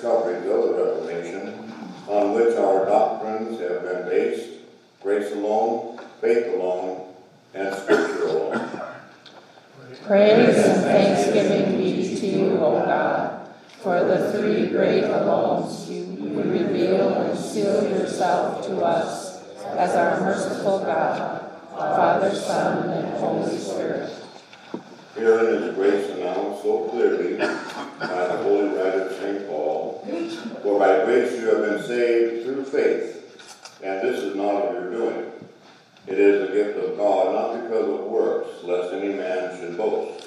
discoveries of the Reformation, on which our doctrines have been based, grace alone, faith alone, and Scripture alone. Praise and thanksgiving be to you, O God, for the three great alones you reveal and seal yourself to us as our merciful God, Father, Son, and Holy Spirit. Herein is grace announced so clearly by the holy writer St. Paul, for by grace you have been saved through faith, and this is not of your doing. It is a gift of God, not because of works, lest any man should boast.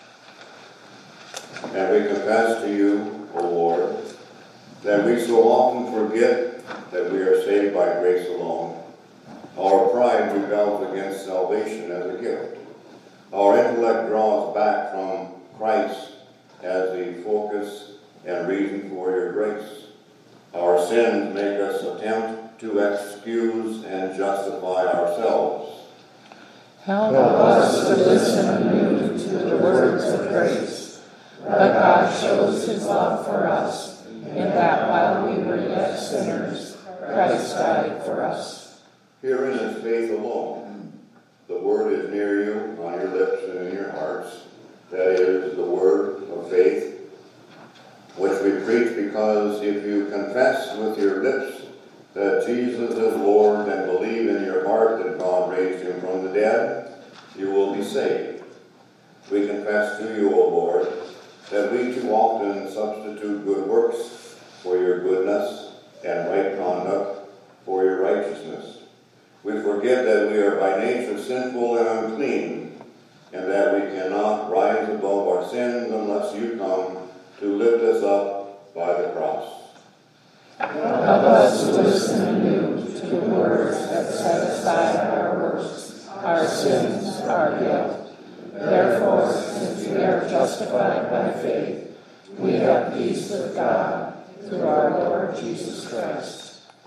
And we confess to you, O Lord, that we so often forget that we are saved by grace alone. Our pride rebels against salvation as a gift. Our intellect draws back from Christ as the focus and reason for your grace. Our sins make us attempt to excuse and justify ourselves. Help us to listen anew to the words of grace. But God shows his love for us, in that while we were yet sinners, Christ died for us. Herein is faith alone. The word is near you, on your lips and in your hearts. That is the word of faith, which we preach, because if you confess with your lips that Jesus is Lord and believe in your heart that God raised him from the dead, you will be saved. We confess to you, O Lord, that we too often substitute good works for your goodness and right conduct for your righteousness. We forget that we are by nature sinful and unclean, and that we cannot rise above our sins unless you come to lift us up by the cross. Help us to listen anew to the words that set aside our works, our sins, our guilt. Therefore, since we are justified by faith, we have peace with God through our Lord Jesus Christ.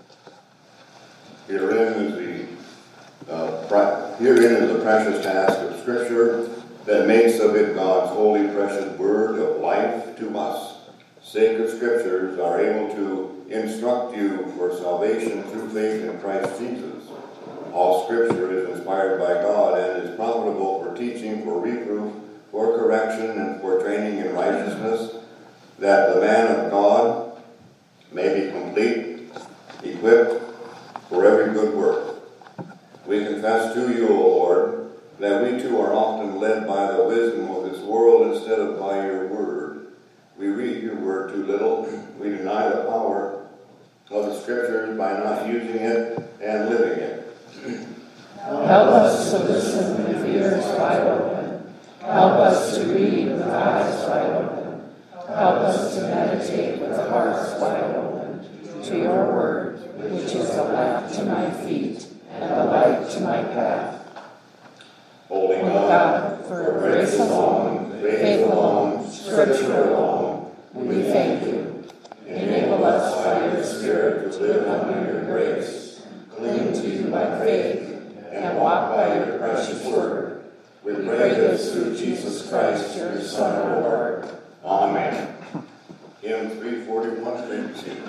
Herein is the precious task of Scripture that makes of it God's holy, precious word of life to us. Sacred Scriptures are able to instruct you for salvation through faith in Christ Jesus. All Scripture is inspired by God and is profitable for teaching, for reproof, for correction, and for training in righteousness, that the man of God may be complete, equipped for every good work. We confess to you, O Lord, that we too are often led by the wisdom of this world instead of by your word. We read your word too little. We deny the power of the Scriptures by not using it and living it. Help us to listen with ears wide open. Help us to read with eyes wide open. Help us to meditate with hearts wide open to your word, which is a lamp to my feet and a light to my path. Holy God, for grace alone, faith alone, Scripture alone, we thank you. Enable us by your Spirit to live under your grace, cling to you by faith, and walk by your precious word. We pray this through Jesus Christ, your Son, our Lord. Amen. Hymn 341, please be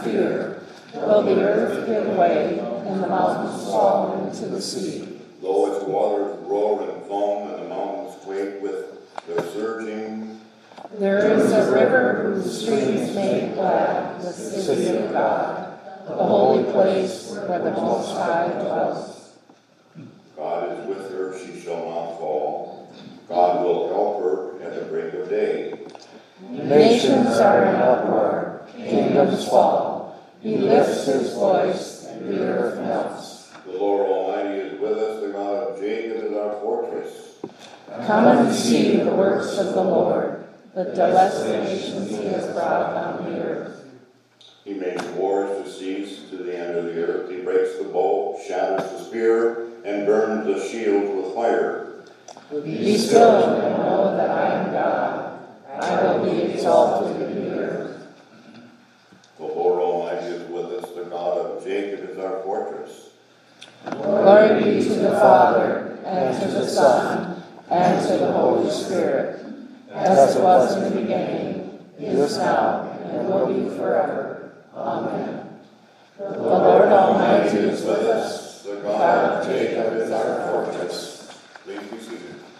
fear, though the earth give way, and the mountains fall into the sea. Though its waters roar and foam, and the mountains quake with their surging. There is a river whose streams make glad the city of God, the holy place where the Most High dwells. God is with her, she shall not fall. God will help her at the break of day. Nations are in uproar, kingdoms fall. He lifts his voice, and the earth melts. The Lord Almighty is with us, the God of Jacob is our fortress. Come and see the works of the Lord, the desolations he has brought on the earth. He makes wars to cease to the end of the earth. He breaks the bow, shatters the spear, and burns the shield with fire. Be still and know that I am God. I will be exalted in the earth. The Lord Almighty is with us, the God of Jacob is our fortress. Glory be to the Father, and to the Son, and to the Holy Spirit, as it was in the beginning, is now, and will be forever. Amen. The Lord Almighty is with us. The God of Jacob is our fortress. Please be seated.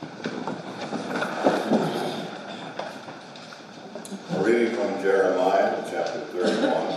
A reading from Jeremiah, chapter 31.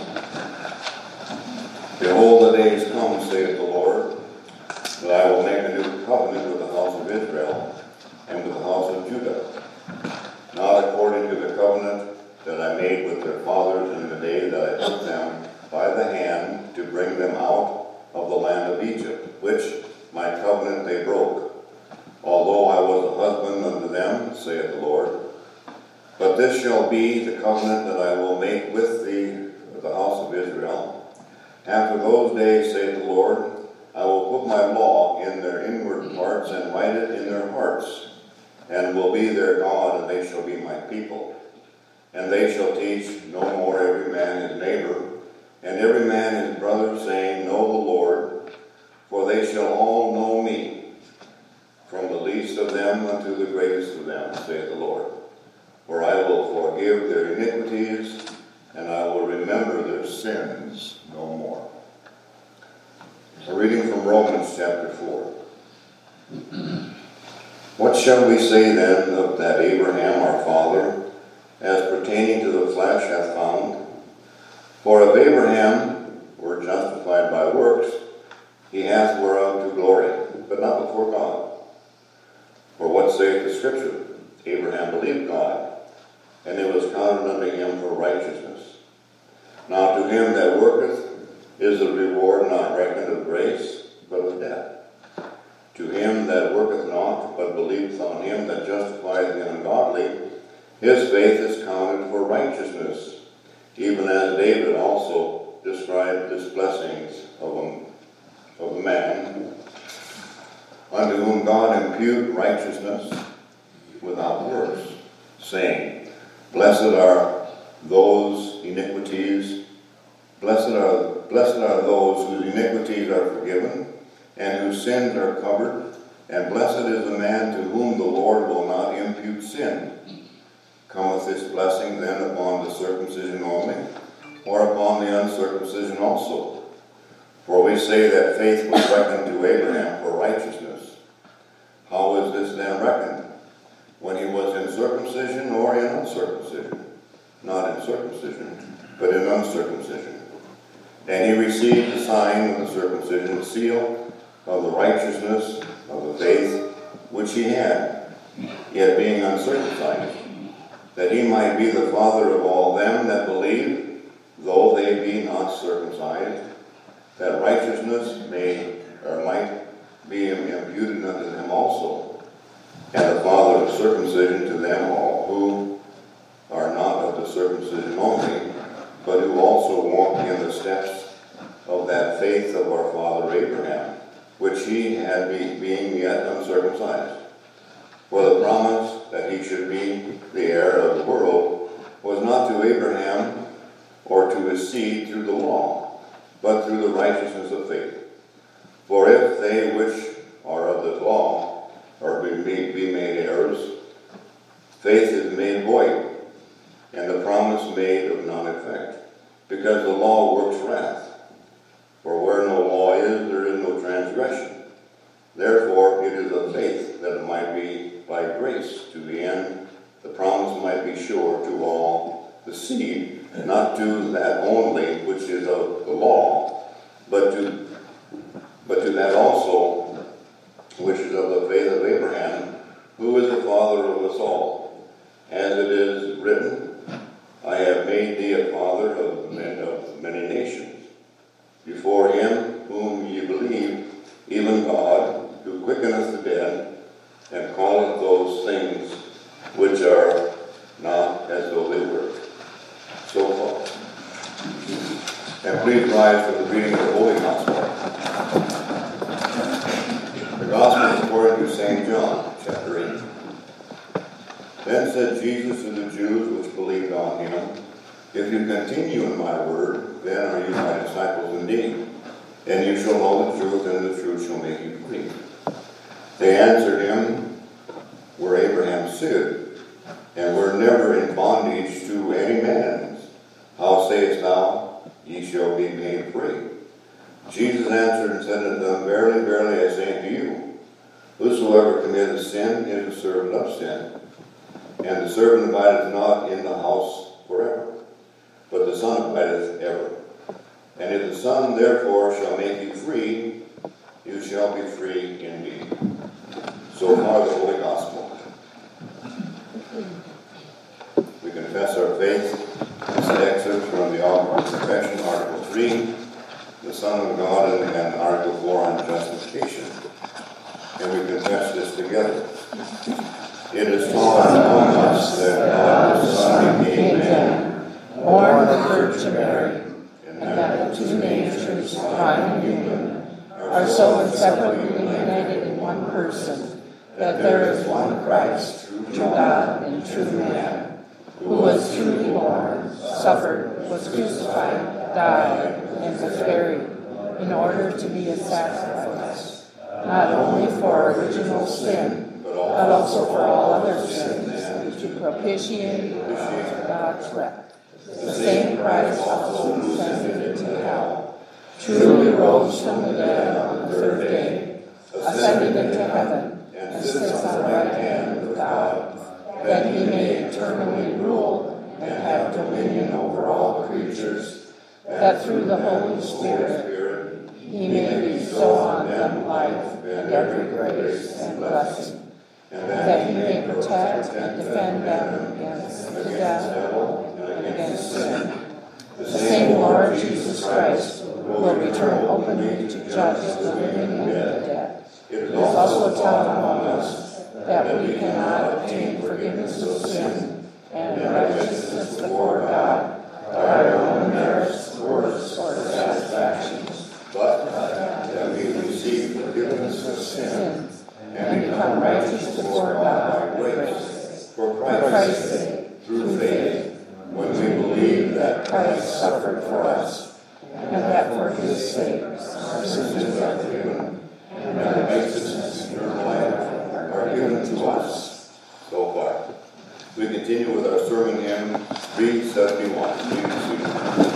Behold, the days come, saith the Lord, that I will make a new covenant with the house of Israel and with the house of Judah, not according to the covenant that I made with their fathers in the day that I took them by the hand to bring them out of the land of Egypt, which my covenant they broke, although I was a husband unto them, saith the Lord. But this shall be the covenant that I will make with the house of Israel. After those days, saith the Lord, I will put my law in their inward parts and write it in their hearts, and will be their God, and they shall be my people. And they shall teach no more every man his neighbor, and every man his brother, saying, Know the Lord, for they shall all know me, from the least of them unto the greatest of them, saith the Lord. For I will forgive their iniquities, and I will remember their sins no more. A reading from Romans chapter 4. What shall we say then of that Abraham our father, as pertaining to the flesh hath found? For if Abraham were justified by works, he hath whereof to glory, but not before God. For what saith the Scripture? Abraham believed God, and it was counted unto him for righteousness. Now to him that worketh is the reward not reckoned of grace, but of debt. To him that worketh not, but believeth on him that justifieth the ungodly, his faith is counted for righteousness, even as David also described his blessings of a man, unto whom God imputed righteousness without works, saying, Blessed are those whose iniquities are forgiven, and whose sins are covered, and blessed is the man to whom the Lord will not impute sin. Cometh this blessing then upon the circumcision only, or upon the uncircumcision also? For we say that faith was reckoned to Abraham for righteousness. How is this then reckoned? When he was in circumcision or in uncircumcision? Not in circumcision, but in uncircumcision. And he received the sign of the circumcision, the seal of the righteousness of the faith which he had, yet being uncircumcised, that he might be the father of all them that believe, though they be not circumcised, that righteousness might be imputed unto them also, and the father of circumcision to them all, who are not of the circumcision only, but who also walk in the steps of that faith of our father Abraham, which he had being yet uncircumcised. For the promise that he should be the heir of the world was not to Abraham or to his seed through the law, but through the righteousness of faith. For if they which are of the law are be made heirs, faith is made void, and the promise made of none effect. because the law works wrath. For where no law is, there is no transgression. Therefore it is of faith, that it might be by grace, to the end the promise might be sure to all the seed, not to that only which is of the law, but to that also which is of the faith of Abraham, who is the father of us all. As it is written, I have made thee a father of many nations, before him whom ye believe, even God, who quickeneth the dead, and calleth those things which are not as though they were. So far. And please rise for the reading of the Holy Gospel. The Gospel according to St. John, chapter 8. Then said Jesus to the Jews which believed on him, If you continue in my word, then are you my disciples indeed, and you shall know the truth, and the truth shall make you free. They answered him, We're Abraham's seed, and we're never in bondage to any man. How sayest thou, ye shall be made free? Jesus answered and said unto them, Verily, verily, I say unto you, whosoever committeth sin is the servant of sin. And the servant abideth not in the house forever, but the Son abideth ever. And if the Son therefore shall make you free, you shall be free indeed. So far the Holy Gospel. We confess our faith. This excerpt from the Confession, Article 3, the Son of God, and Article 4 on justification. And we confess this together. It is taught among us that God the Son became man, born of the Virgin Mary, and that the two natures, divine and human, are so inseparably united in one person, that there is one Christ, true God and true man, who was truly born, suffered, was crucified, died, and was buried, in order to be a sacrifice, not only for our original sin, but also for all other sins, to propitiate God's wrath. The same Christ also descended into hell, truly rose from the dead on the third day, ascended into heaven, and sits on the right hand of God, that he may eternally rule and have dominion over all creatures, that through the Holy Spirit he may bestow on them life and every grace and blessing, and that he may protect and defend them against the devil and against sin. The same Lord Jesus Christ will return openly to judge the living and the dead. It is also taught among us that we cannot obtain forgiveness of sin and righteousness before God by our own merits, works, or satisfactions, but that we receive forgiveness of sins and become righteous before God by grace, for Christ's sake, through faith, when we believe that Christ suffered for us, and that for his sake our sins are forgiven, and that righteousness and eternal life are given to us. So far. We continue with our sermon hymn 371. Please be seated.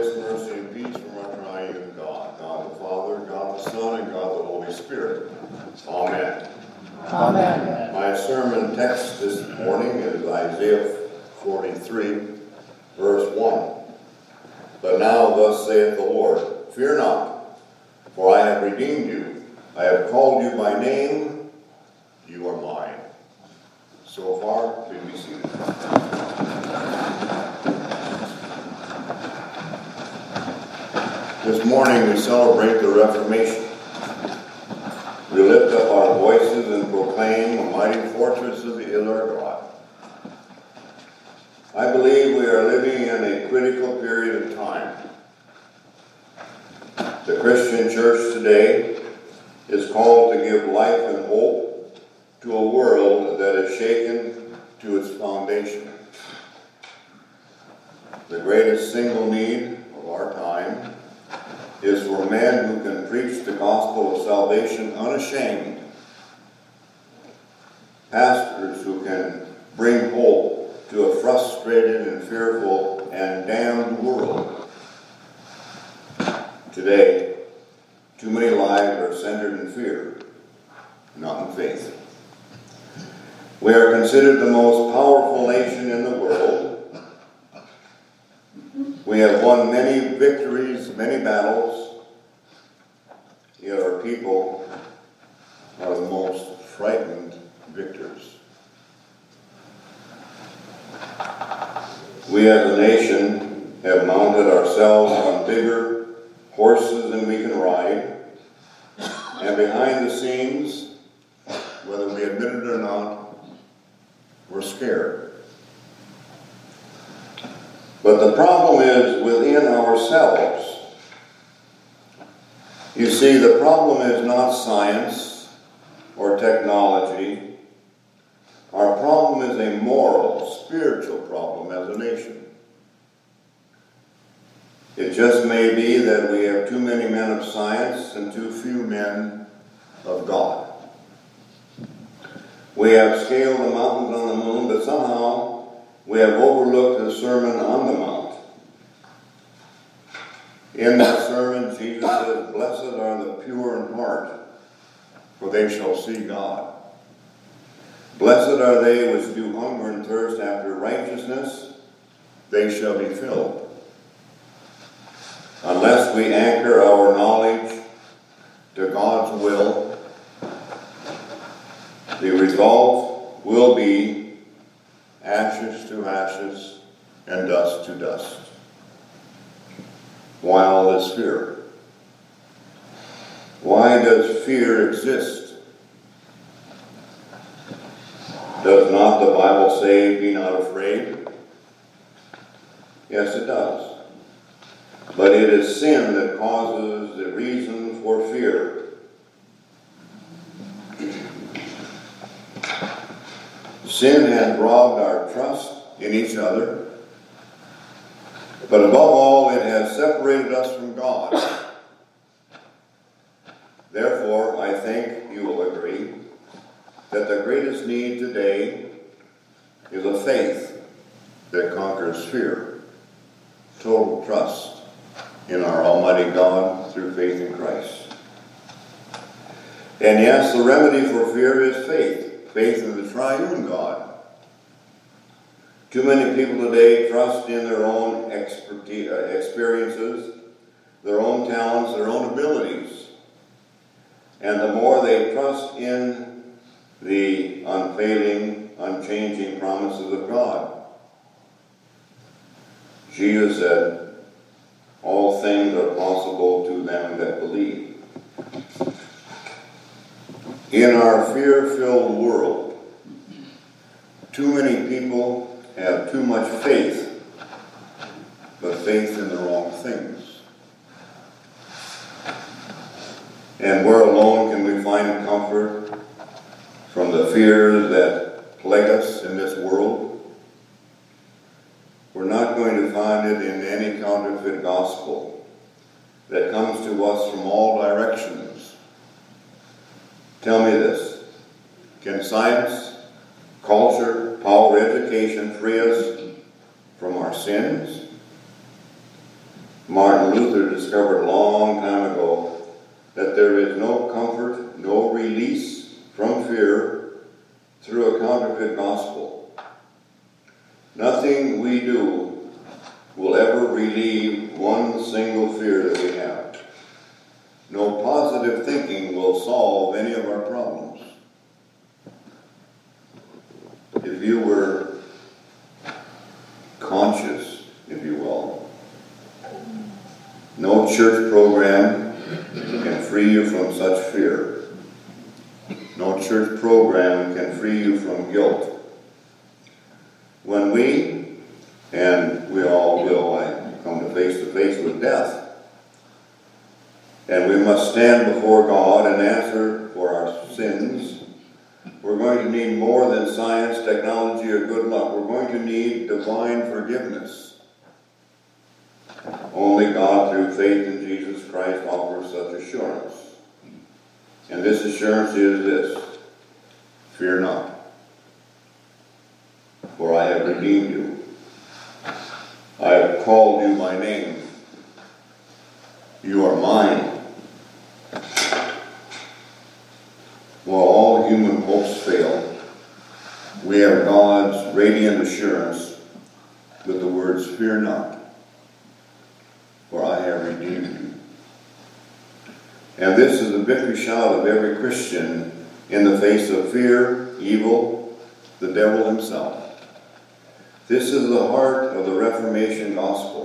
grace, mercy, and peace from our triune God, God the Father, God the Son, and God the Holy Spirit. Amen. Amen. My sermon text this morning is Isaiah 43, verse 1. But now thus saith the Lord, fear not, for I have redeemed you. I have called you by name, you are mine. So far, please be seated. This morning we celebrate the Reformation. We lift up our voices and proclaim, a mighty fortress is our God. I believe we are living in a critical period of time. The Christian church today is called to give life and hope to a world that is shaken to its foundation. The greatest single need of our time is for men who can preach the gospel of salvation unashamed, pastors who can bring hope to a frustrated and fearful and damned world. Today, too many lives are centered in fear, not in faith. We are considered the most powerful nation in the world. We have won many victories, many battles, yet our people are the most frightened victors. We as a nation have mounted ourselves on bigger horses than we can ride, and behind the scenes, whether we admit it or not, we're scared. But the problem is within ourselves. You see, the problem is not science or technology. Our problem is a moral, spiritual problem as a nation. It just may be that we have too many men of science and too few men of God. We have scaled the mountains on the moon, but somehow we have overlooked the Sermon on the Mount. In that sermon, Jesus says, blessed are the pure in heart, for they shall see God. Blessed are they which do hunger and thirst after righteousness, they shall be filled. Unless we anchor our knowledge to God's will, the result will be ashes to ashes and dust to dust. Why all this fear? Why does fear exist? Does not the Bible say, be not afraid? Yes, it does. But it is sin that causes the reason for fear. Sin has robbed our trust in each other, but above all, it has separated us from God. Therefore, I think you will agree that the greatest need today is a faith that conquers fear, total trust in our Almighty God through faith in Christ. And yes, the remedy for fear is faith, faith in the triune God. Too many people today trust in their own experiences, their own talents, their own abilities. And the more they trust in the unfailing, unchanging promises of God. Jesus said, all things are possible to them that believe. In our fear-filled world, too many people have too much faith, but faith in the wrong things. And where alone can we find comfort from the fears that plague us in this world? We're not going to find it in any counterfeit gospel that comes to us from all directions. Tell me this, can science, culture, power, education free us from our sins? Martin Luther discovered a long time ago that there is no comfort, no release from fear through a counterfeit gospel. Nothing we do will ever relieve one single fear that we have. No positive thinking will solve any of our problems. If you were conscious, if you will, no church program can free you from such fear. No church program can free you from guilt. When we, and we all will, come to face with death, and we must stand before God and answer for our sins, we're going to need more than science, technology, or good luck. We're going to need divine forgiveness. Only God, through faith in Jesus Christ, offers such assurance. And this assurance is this: fear not, for I have redeemed you. I have called you by name. You are mine. While all human hopes fail, we have God's radiant assurance with the words, fear not, for I have redeemed you. And this is the victory shout of every Christian in the face of fear, evil, the devil himself. This is the heart of the Reformation gospel.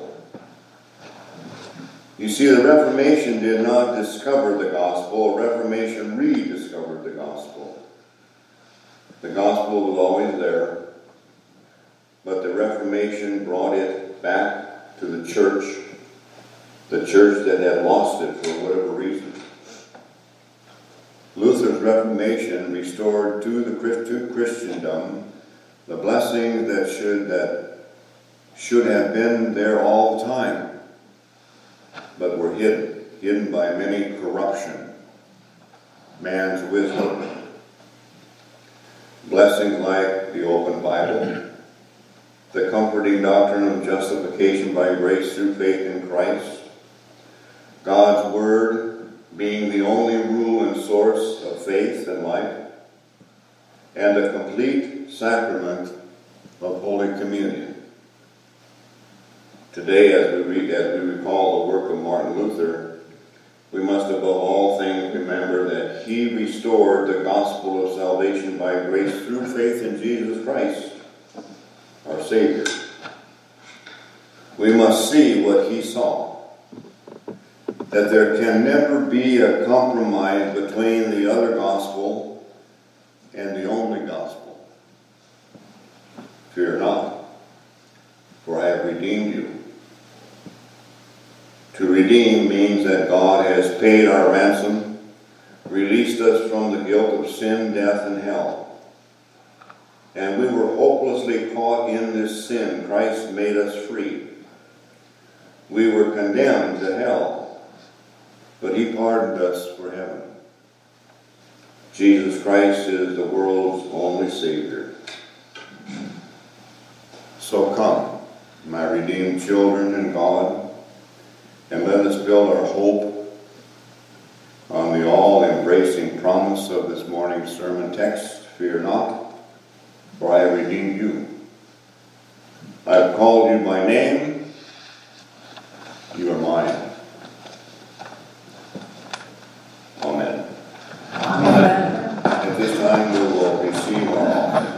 You see, the Reformation did not discover the gospel. Reformation rediscovered the gospel. The gospel was always there, but the Reformation brought it back to the church that had lost it for whatever reason. Luther's Reformation restored to Christendom the blessings that should have been there all the time, but were hidden by many corruption, man's wisdom. Blessings like the open Bible, the comforting doctrine of justification by grace through faith in Christ, God's Word being the only rule and source of faith and life, and the complete sacrament of Holy Communion. Today, as we recall the work of Martin Luther, we must above all things remember that he restored the gospel of salvation by grace through faith in Jesus Christ, our Savior. We must see what he saw, that there can never be a compromise between the other gospel and the only gospel. Fear not, for I have redeemed you. To redeem means that God has paid our ransom, released us from the guilt of sin, death, and hell. And we were hopelessly caught in this sin. Christ made us free. We were condemned to hell, but he pardoned us for heaven. Jesus Christ is the world's only Savior. So come, my redeemed children in God, and let us build our hope on the all-embracing promise of this morning's sermon text, fear not, for I have redeemed you. I have called you by name, you are mine. Amen. Amen. At this time we will receive our offering.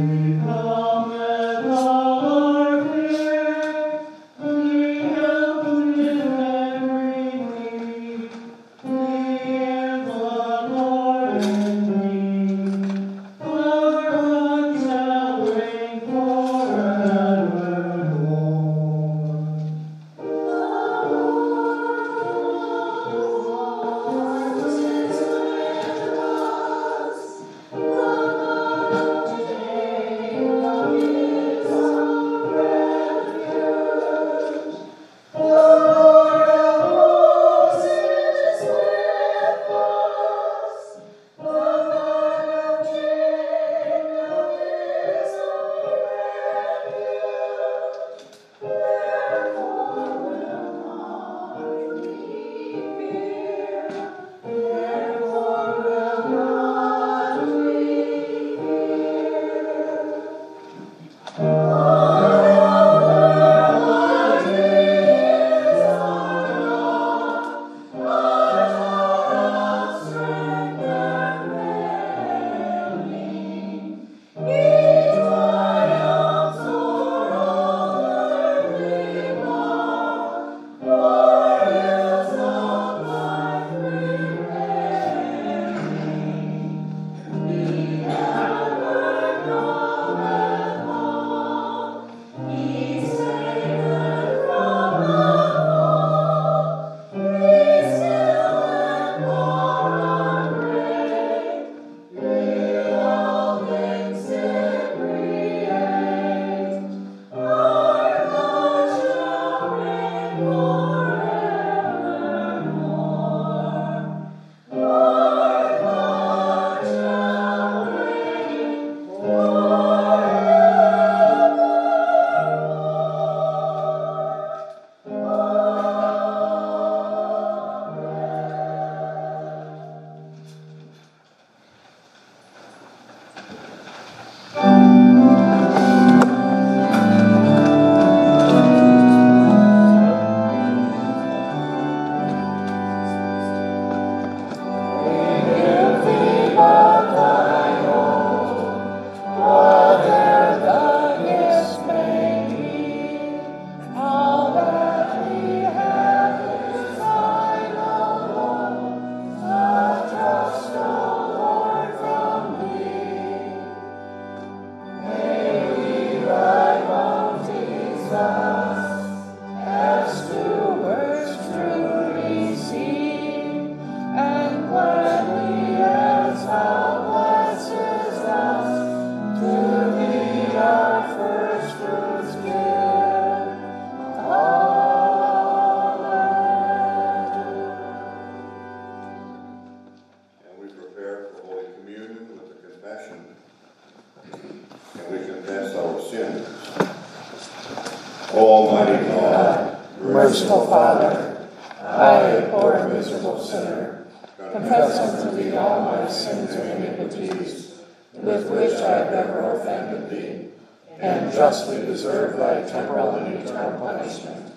Almighty God, merciful Father, I, a poor miserable sinner, confess unto thee all my sins and iniquities, with which I have ever offended thee, and justly deserve thy temporal and eternal punishment.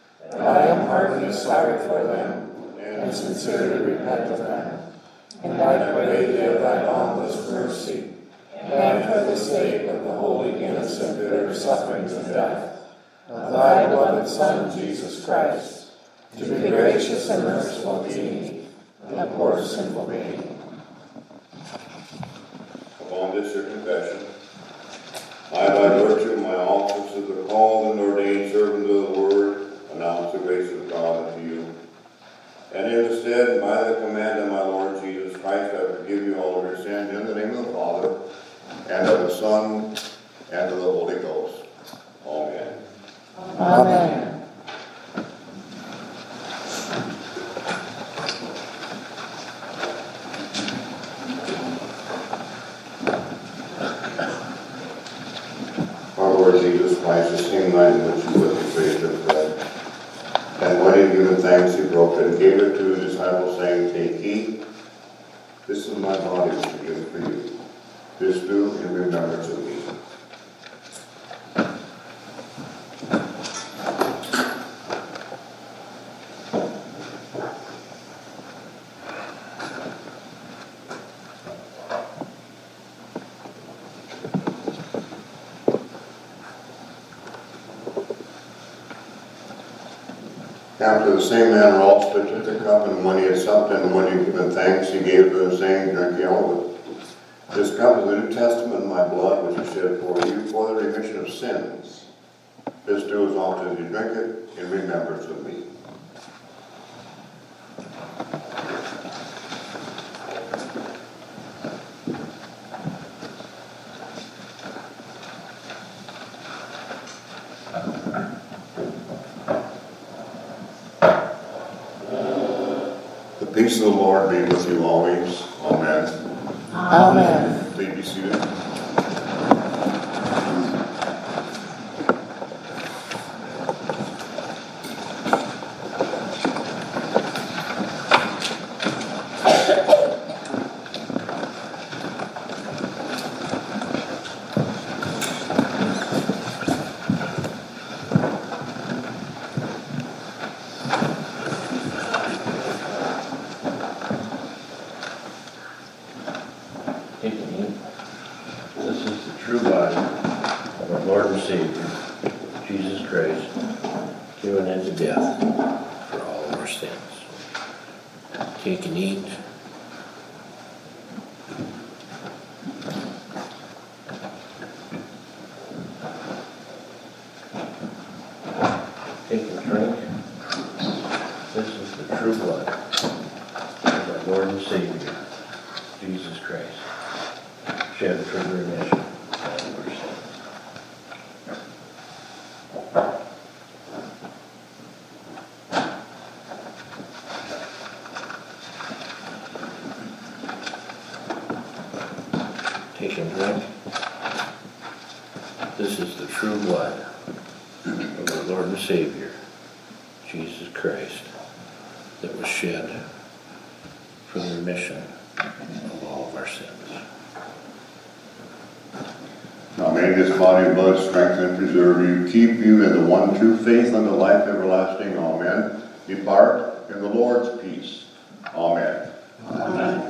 I am heartily sorry for them, and sincerely repent of them. And I pray thee of thy boundless mercy, and for the sake of the holy, innocent, bitter sufferings of death, of thy beloved Son, Jesus Christ, to be gracious and merciful to me, a poor sinful being. Upon this your confession, I, by virtue of my office as a called and ordained servant of the Word, announce the grace of God unto you. And in the stead and by the command of my Lord Jesus Christ, I forgive you all of your sins in the name of the Father, and of the Son, and of the Holy Ghost. Amen. Amen. Our Lord Jesus Christ, the same night in which he was betrayed, took bread. And when he had given thanks, he broke it and gave it to his disciples, saying, Take, eat. This is my body which is given for you. This do in remembrance of me. After the same manner also took the cup, and when he had supped, and when he had given thanks, he gave to them, saying, Drink ye all of it. This cup is the New Testament in my blood, which is shed for you for the remission of sins. This do as often as you drink it in remembrance of me. The peace of the Lord be with you always. Amen. Amen. Please be seated. This is the true body of our Lord and Savior, Jesus Christ, given unto death for all of our sins. Take and eat. Take and drink. This is the true blood of our Lord and Savior, Jesus Christ, shed for the remission of our sins. Take and drink. This is the true blood of our Lord and Savior, Jesus Christ, that was shed for the remission of all of our sins. Now may this body of blood strengthen and preserve you, keep you in the one true faith unto life everlasting. Amen. Depart in the Lord's peace. Amen. Amen.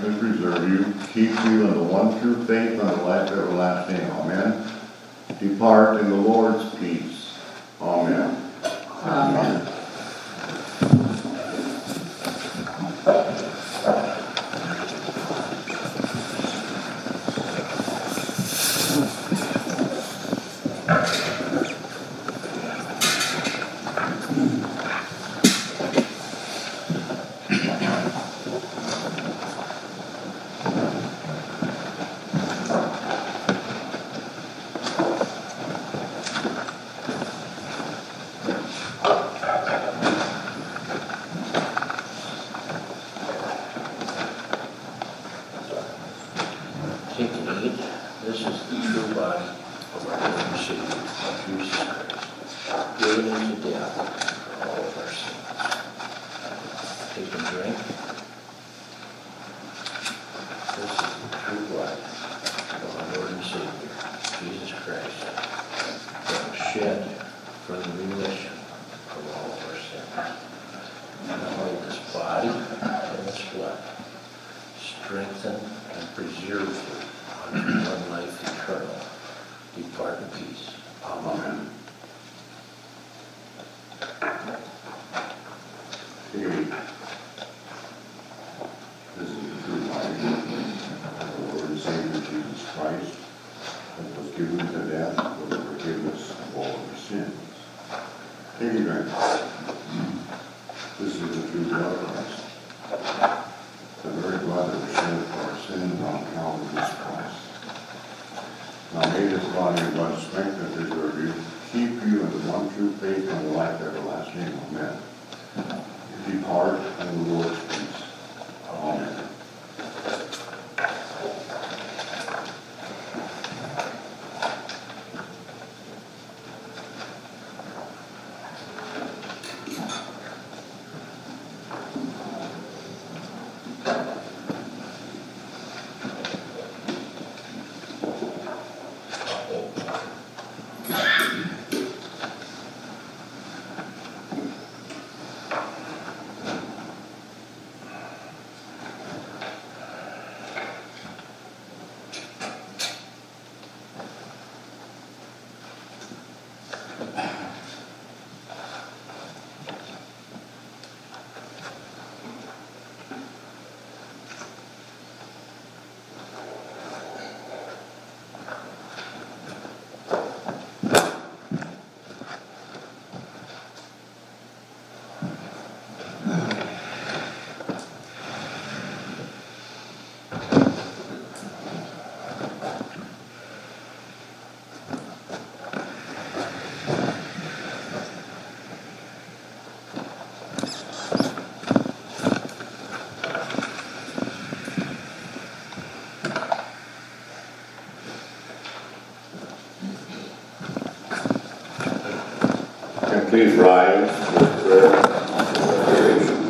and preserve you, keep you in the one true faith and the life everlasting. Amen. Depart in the Lord's peace. Amen. Amen. Take and eat. This is the true body of our Lord and Savior, Jesus Christ, given into death for all of our sins. Take and drink. This is the true blood of our Lord and Savior, Jesus Christ, that was shed for the remission of all of our sins. Now may this body and this blood strengthen and preserve you unto one life eternal. Depart in peace. Amen. Take. This is the true body of the Lord and Savior Jesus Christ, that was given to death for the forgiveness of all of our sins. Take a drink. This is the true blood of Christ, the very blood that was shed for our sins on Calvary's cross. Now may this body and blood strengthen and preserve you, keep you in the one true faith and the life everlasting. Amen. Depart in the Lord's peace. Amen. And please rise for prayer and declaration.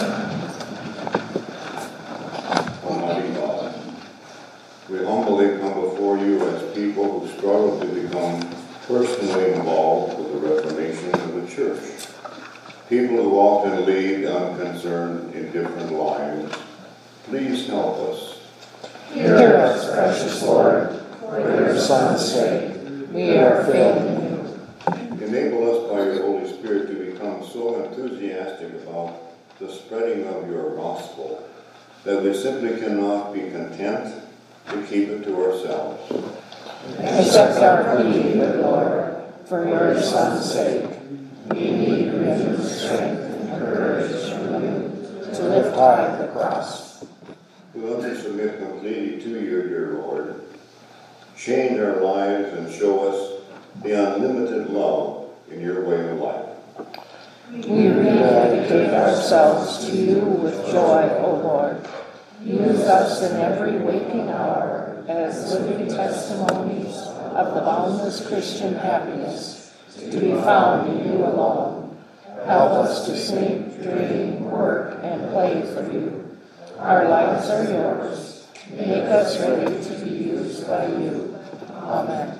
Almighty God, we humbly come before you as people who struggle to become personally involved with the reformation of the church. People who often lead unconcerned, indifferent lives. Please help us. Hear us, precious Lord, for your Son's sake. We are failing you. Enable us by your Holy Spirit to become so enthusiastic about the spreading of your gospel that we simply cannot be content to keep it to ourselves. Accept our plea, good Lord, for your Son's sake. We need renewed strength and courage from you to lift high the cross. We want to submit completely to you, dear Lord. Change our lives and show us the unlimited love in your way of life. We rededicate ourselves to you with joy, O Lord. Use us in every waking hour as living testimonies of the boundless Christian happiness to be found in you alone. Help us to sleep, dream, work, and play for you. Our lives are yours. Make us ready to be used by you. Amen.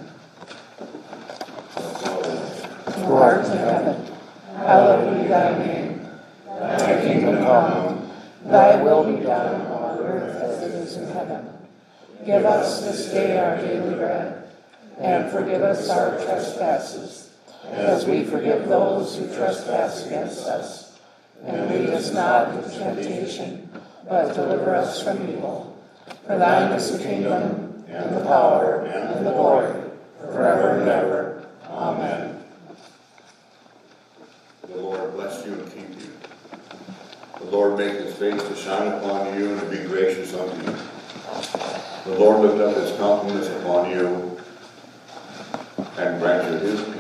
Who art in heaven, hallowed be thy name. Thy kingdom come, thy will be done on earth as it is in heaven. Give us this day our daily bread, and forgive us our trespasses, as we forgive those who trespass against us. And lead us not into temptation, but deliver us from evil. For thine is the kingdom, and the power, and the glory, forever and ever. Amen. The Lord bless you and keep you. The Lord make his face to shine upon you and be gracious unto you. The Lord lift up his countenance upon you and grant you his peace.